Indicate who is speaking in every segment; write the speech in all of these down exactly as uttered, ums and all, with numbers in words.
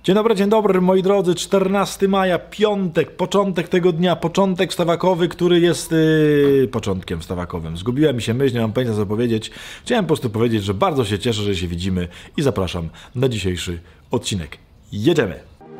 Speaker 1: Dzień dobry, dzień dobry, moi drodzy, czternastego maja, piątek, początek tego dnia, początek wstawakowy, który jest yy, początkiem wstawakowym. Zgubiła mi się myśl, nie mam pojęcia co powiedzieć. Chciałem po prostu powiedzieć, że bardzo się cieszę, że się widzimy i zapraszam na dzisiejszy odcinek. Jedziemy!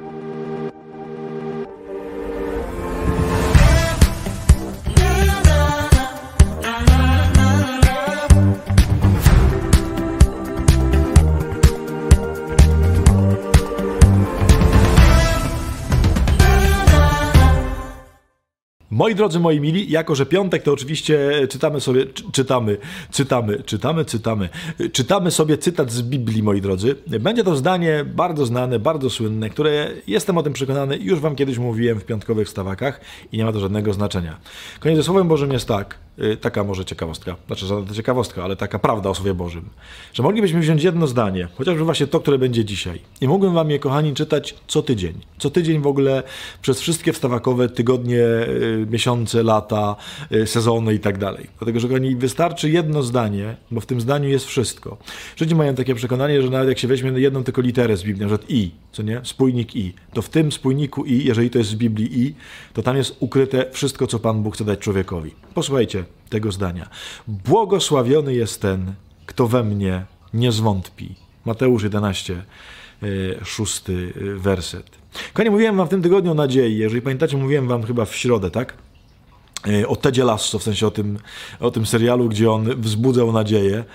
Speaker 1: Moi drodzy, moi mili, jako że piątek, to oczywiście czytamy sobie, czy, czytamy, czytamy, czytamy, czytamy, czytamy sobie cytat z Biblii, moi drodzy. Będzie to zdanie bardzo znane, bardzo słynne, które jestem o tym przekonany, już wam kiedyś mówiłem w piątkowych wstawakach i nie ma to żadnego znaczenia. Koniec ze Słowem Bożym jest tak, taka może ciekawostka, znaczy żadna ciekawostka, ale taka prawda o Słowie Bożym, że moglibyśmy wziąć jedno zdanie, chociażby właśnie to, które będzie dzisiaj i mógłbym wam je, kochani, czytać co tydzień. Co tydzień w ogóle przez wszystkie wstawakowe tygodnie, miesiące, lata, sezony i tak dalej. Dlatego, że kochani, wystarczy jedno zdanie, bo w tym zdaniu jest wszystko. Żydzi mają takie przekonanie, że nawet jak się weźmie jedną tylko literę z Biblii, na przykład i, co nie? Spójnik i, to w tym spójniku i, jeżeli to jest z Biblii i, to tam jest ukryte wszystko, co Pan Bóg chce dać człowiekowi. Posłuchajcie tego zdania. Błogosławiony jest ten, kto we mnie nie zwątpi. Mateusz jedenaście, szósty werset. Kochani, mówiłem wam w tym tygodniu o nadziei. Jeżeli pamiętacie, mówiłem wam chyba w środę, tak? O Tedzie Lasso, w sensie o tym, o tym serialu, gdzie on wzbudzał nadzieję.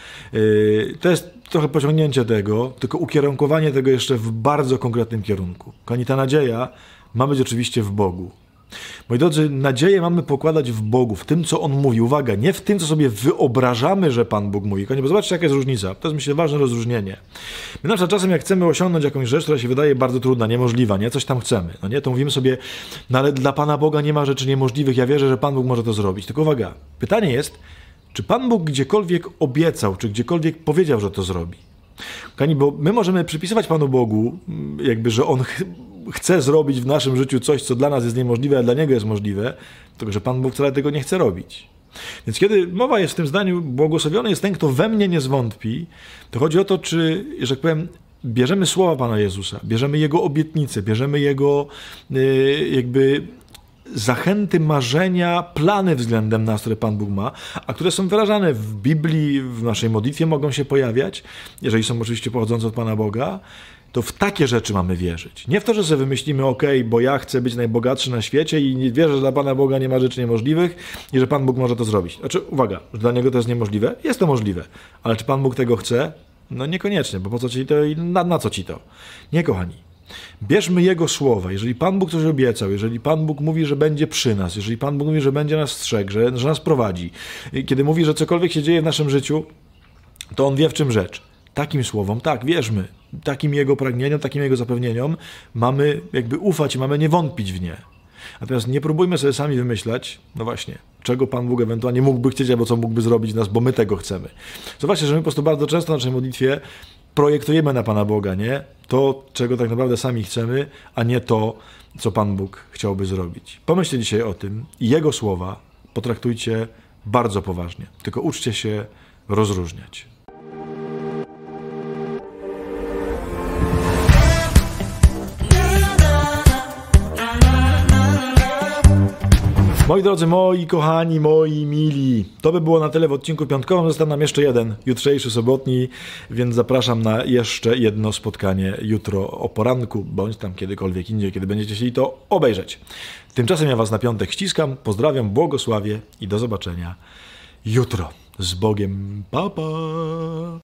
Speaker 1: To jest trochę pociągnięcie tego, tylko ukierunkowanie tego jeszcze w bardzo konkretnym kierunku. Kochani, ta nadzieja ma być oczywiście w Bogu. Moi drodzy, nadzieję mamy pokładać w Bogu, w tym, co On mówi. Uwaga, nie w tym, co sobie wyobrażamy, że Pan Bóg mówi. Bo zobaczcie, jaka jest różnica. To jest, myślę, ważne rozróżnienie. My na przykład czasem, jak chcemy osiągnąć jakąś rzecz, która się wydaje bardzo trudna, niemożliwa, nie? Coś tam chcemy, no nie? To mówimy sobie, no ale dla Pana Boga nie ma rzeczy niemożliwych, ja wierzę, że Pan Bóg może to zrobić. Tylko uwaga, pytanie jest, czy Pan Bóg gdziekolwiek obiecał, czy gdziekolwiek powiedział, że to zrobi? Kochani, bo my możemy przypisywać Panu Bogu, jakby, że On ch chce zrobić w naszym życiu coś, co dla nas jest niemożliwe, a dla Niego jest możliwe, tylko że Pan Bóg wcale tego nie chce robić. Więc kiedy mowa jest w tym zdaniu, błogosławiony jest ten, kto we mnie nie zwątpi, to chodzi o to, czy, że tak powiem, bierzemy słowa Pana Jezusa, bierzemy Jego obietnice, bierzemy Jego yy, jakby zachęty, marzenia, plany względem nas, które Pan Bóg ma, a które są wyrażane w Biblii, w naszej modlitwie mogą się pojawiać, jeżeli są oczywiście pochodzące od Pana Boga, to w takie rzeczy mamy wierzyć. Nie w to, że sobie wymyślimy, ok, bo ja chcę być najbogatszy na świecie i nie wierzę, że dla Pana Boga nie ma rzeczy niemożliwych i że Pan Bóg może to zrobić. Znaczy, uwaga, że dla Niego to jest niemożliwe? Jest to możliwe. Ale czy Pan Bóg tego chce? No niekoniecznie, bo po co Ci to i na, na co Ci to? Nie, kochani. Bierzmy Jego słowa. Jeżeli Pan Bóg coś obiecał, jeżeli Pan Bóg mówi, że będzie przy nas, jeżeli Pan Bóg mówi, że będzie nas strzegł, że, że nas prowadzi, kiedy mówi, że cokolwiek się dzieje w naszym życiu, to On wie, w czym rzecz. Takim słowom, tak, wierzmy. Takim Jego pragnieniom, takim Jego zapewnieniom mamy jakby ufać i mamy nie wątpić w nie. Natomiast nie próbujmy sobie sami wymyślać, no właśnie, czego Pan Bóg ewentualnie mógłby chcieć, albo co mógłby zrobić w nas, bo my tego chcemy. Zobaczcie, że my po prostu bardzo często w naszej modlitwie projektujemy na Pana Boga, nie? To, czego tak naprawdę sami chcemy, a nie to, co Pan Bóg chciałby zrobić. Pomyślcie dzisiaj o tym i Jego słowa potraktujcie bardzo poważnie. Tylko uczcie się rozróżniać. Moi drodzy, moi kochani, moi mili, to by było na tyle w odcinku piątkowym. Został nam jeszcze jeden, jutrzejszy, sobotni, więc zapraszam na jeszcze jedno spotkanie jutro o poranku, bądź tam kiedykolwiek indziej, kiedy będziecie chcieli to obejrzeć. Tymczasem ja was na piątek ściskam, pozdrawiam, błogosławię i do zobaczenia jutro. Z Bogiem, pa, pa.